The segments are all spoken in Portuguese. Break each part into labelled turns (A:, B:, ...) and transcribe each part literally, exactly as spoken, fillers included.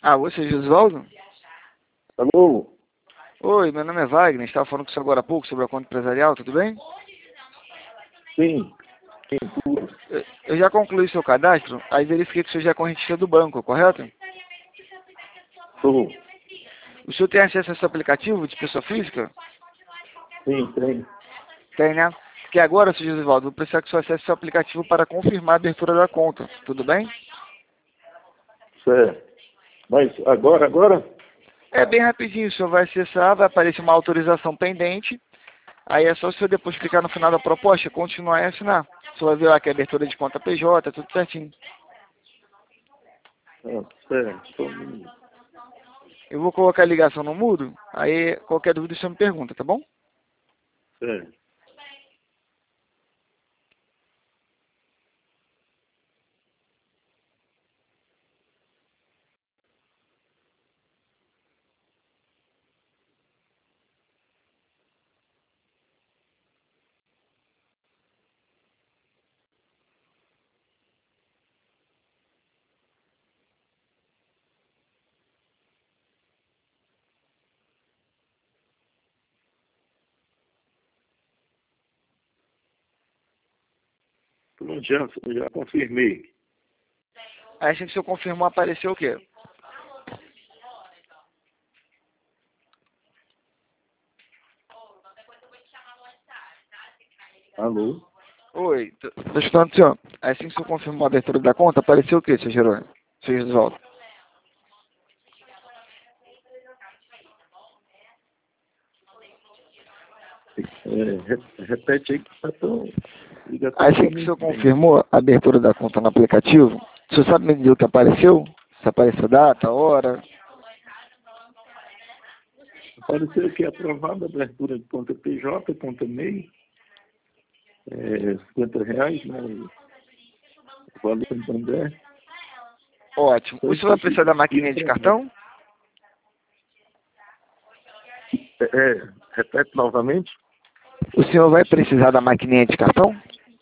A: Ah, você, Josvaldo?
B: Alô?
A: Oi, meu nome é Wagner, estava falando com você agora há pouco sobre a conta empresarial, tudo bem?
B: Sim. Quem tu?
A: Eu eu já concluí seu cadastro, aí verifiquei que o senhor já é correntista do banco, correto?
B: Sou.
A: O senhor tem acesso a esse aplicativo de pessoa física?
B: Sim, tem.
A: Tem, né? Porque agora, senhor Josvaldo, vou precisar que o senhor acesse seu aplicativo para confirmar a abertura da conta, tudo bem?
B: Certo. Mas agora, agora?
A: É bem rapidinho, o senhor vai acessar, vai aparecer uma autorização pendente, aí é só o senhor depois clicar no final da proposta, continuar e assinar. O senhor vai ver lá que é abertura de conta P J, tudo certinho.
B: Ah, certo. Só um minuto.
A: Eu vou colocar a ligação no mudo, aí qualquer dúvida o senhor me pergunta, tá bom?
B: Certo. Pronto, já, já confirmei.
A: Aí assim que o senhor confirmou, apareceu o quê?
B: Alô?
A: Oi, tô tô escutando o senhor. Aí assim que o senhor confirmou a abertura da conta, apareceu o quê, seu Jerônimo? Seu Josvaldo?
B: É, re- repete aí que tá tão... Ligação
A: Aí
B: tá
A: assim que o
B: muito
A: senhor
B: bem.
A: confirmou a abertura da conta no aplicativo, o senhor sabe me dizer o que apareceu? Se apareceu data, hora?
B: Apareceu que é aprovada a abertura de conta P J, conta M E I, é, cinquenta reais, né? O valor em Santander.
A: Ótimo.
B: Só
A: O
B: isso
A: senhor vai
B: aqui.
A: precisar da
B: E
A: maquininha de
B: aprovado.
A: cartão?
B: É, é, repete novamente.
A: O senhor vai precisar da maquininha de cartão?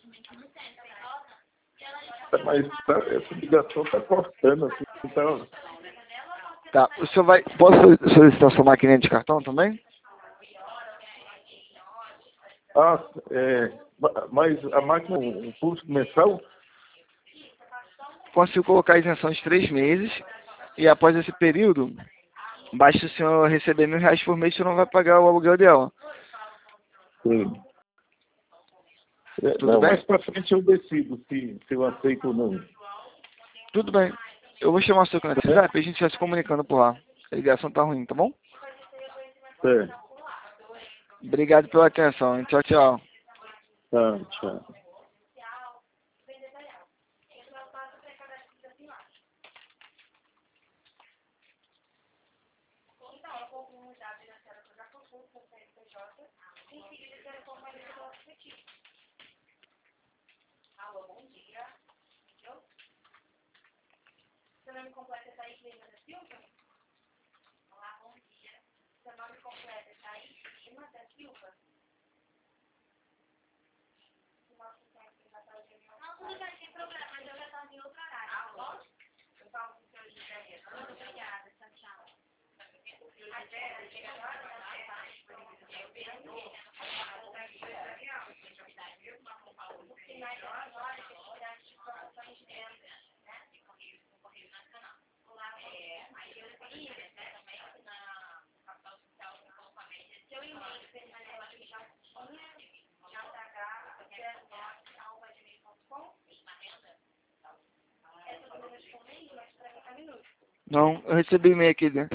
B: Mas tá, essa ligação está cortando assim, então.
A: Tá. O senhor vai... Posso solicitar sua maquininha de cartão também?
B: Ah, é, ma- mas a máquina, o custo mensal,
A: Consigo colocar a isenção de três meses e após esse período, basta o senhor receber mil reais por mês, o senhor não vai pagar o aluguel dela.
B: sim. É,
A: Tudo
B: não,
A: bem?
B: mais para frente eu decido se, se eu aceito ou não.
A: Tudo bem. Eu vou chamar o seu canal de
B: Certo?
A: WhatsApp e a gente vai se comunicando por lá. A ligação tá ruim, tá bom?
B: Certo.
A: Obrigado pela atenção, hein? Tchau, tchau.
B: Tá, tchau.
A: Não, eu recebi e-mail aqui, né?